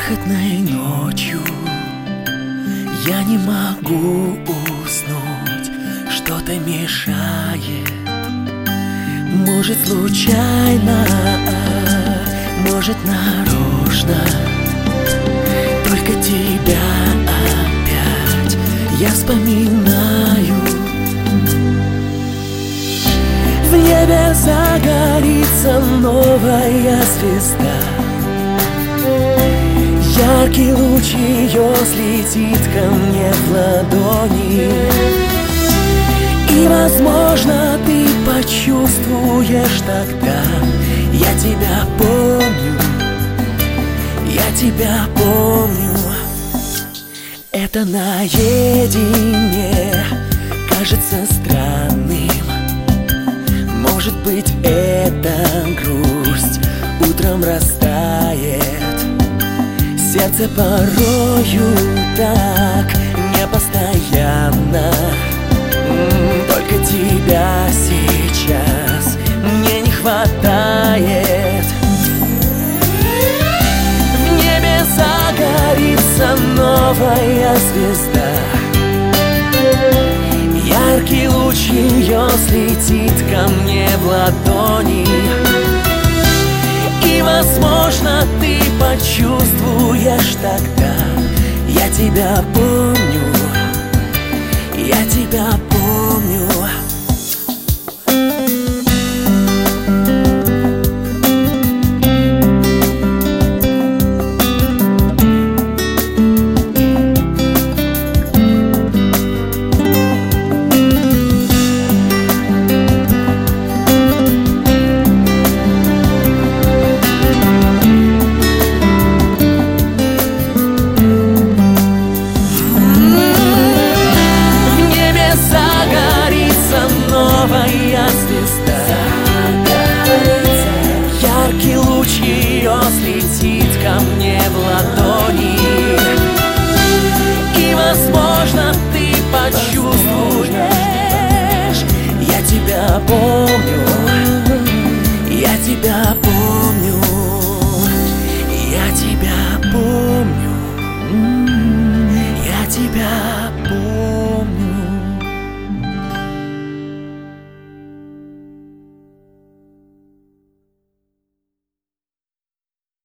Бархатной ночью я не могу уснуть, что-то мешает. Может, случайно, может, нарочно. Только тебя опять я вспоминаю. В небе загорится новая звезда. Яркий луч ее слетит ко мне в ладони. И, возможно, ты почувствуешь тогда: я тебя помню, я тебя помню. Это наедине кажется странным. Может быть, это грусть утром растает. Сердце порою так непостоянно. Только тебя сейчас мне не хватает. В небе загорится новая звезда. Яркий луч ее слетит ко мне в ладони. И, возможно, ты почувствуешь тогда: я тебя помню, я тебя помню. Яркий луч ее слетит ко мне в ладонь.